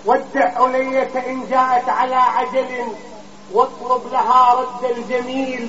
ودع علية إن جاءت على عجل، واطلب لها رد الجميل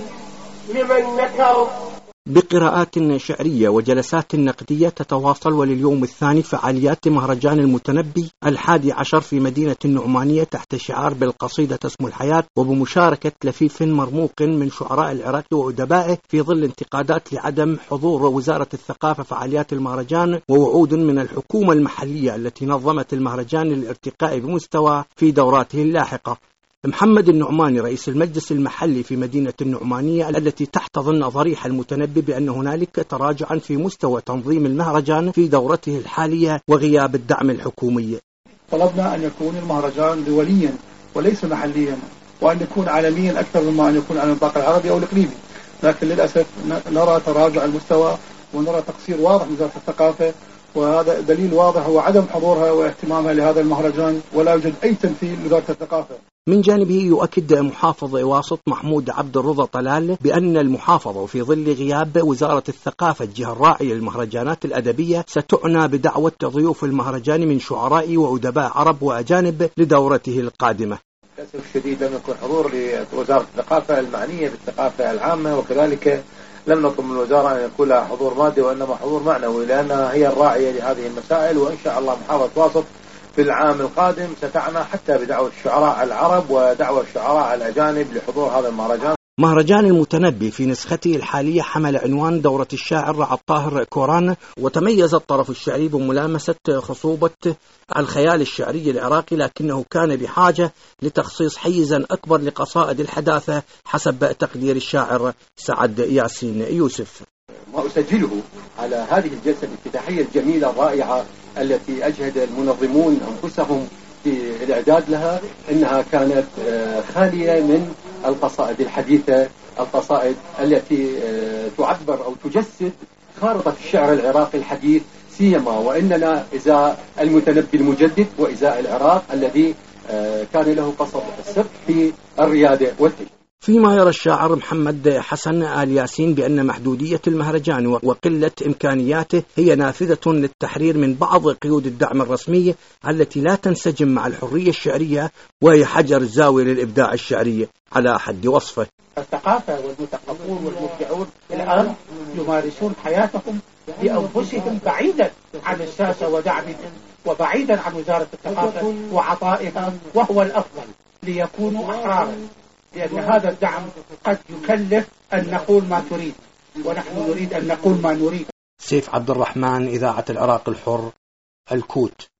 لمن نكر. بقراءات شعرية وجلسات نقدية تتواصل، ولليوم الثاني فعاليات مهرجان المتنبي 11 في مدينة النعمانية تحت شعار بالقصيدة اسم الحياة، وبمشاركة لفيف مرموق من شعراء العراق وأدبائه، في ظل انتقادات لعدم حضور وزارة الثقافة فعاليات المهرجان، ووعود من الحكومة المحلية التي نظمت المهرجان للارتقاء بمستوى في دوراته اللاحقة. محمد النعماني رئيس المجلس المحلي في مدينة النعمانية التي تحتضن ضريح المتنبي بأن هنالك تراجعا في مستوى تنظيم المهرجان في دورته الحالية وغياب الدعم الحكومي. طلبنا أن يكون المهرجان دوليا وليس محليا، وأن يكون عالميا أكثر مما أن يكون على النطاق العربي أو الإقليمي، لكن للأسف نرى تراجع المستوى ونرى تقصير واضح من وزارة الثقافة، وهذا دليل واضح هو عدم حضورها واهتمامها لهذا المهرجان، ولا يوجد أي تمثيل لوزارة الثقافة. من جانبه يؤكد محافظ واسط محمود عبد الرضا طلال بأن المحافظة في ظل غياب وزارة الثقافة الجهة الراعية للمهرجانات الأدبية ستعنى بدعوة ضيوف المهرجان من شعراء وأدباء عرب وأجانب لدورته القادمة. للأسف الشديد لم يكن حضور لوزارة الثقافة المعنية بالثقافة العامة، وكذلك لم نطلب من الوزارة أن يكون لها حضور مادي وإنما حضور معنوي، لأنها هي الراعية لهذه المسائل. وإن شاء الله محافظة واسط في العام القادم ستعنى حتى بدعوة الشعراء العرب ودعوة الشعراء الأجانب لحضور هذا المهرجان. مهرجان المتنبي في نسخته الحالية حمل عنوان دورة الشاعر عطاهر كوران، وتميز الطرف الشعري بملامسة خصوبة الخيال الشعري العراقي، لكنه كان بحاجة لتخصيص حيزا أكبر لقصائد الحداثة حسب تقدير الشاعر سعد ياسين يوسف. ما أسجله على هذه الجلسة الافتتاحية الجميلة الرائعة التي أجهد المنظمون أنفسهم في الإعداد لها، إنها كانت خالية من القصائد الحديثة، القصائد التي تعبر أو تجسد خارطة الشعر العراقي الحديث، سيما وإننا إزاء المتنبي المجدد وإزاء العراق الذي كان له قصد السبق في الريادة والتجديد. فيما يرى الشاعر محمد حسن آل ياسين بأن محدودية المهرجان وقلة إمكانياته هي نافذة للتحرير من بعض قيود الدعم الرسمي التي لا تنسجم مع الحرية الشعرية، وهي حجر الزاوية للإبداع الشعري على حد وصفه. الثقافة والمثقفون والمبدعون الآن يمارسون حياتهم بأنفسهم بعيدا عن الساسة ودعمهم وبعيدا عن وزارة الثقافة وعطائها، وهو الأفضل ليكونوا أحرارا، لأن هذا الدعم قد يكلف أن نقول ما تريد، ونحن نريد أن نقول ما نريد. سيف عبد الرحمن، إذاعة العراق الحر، الكوت.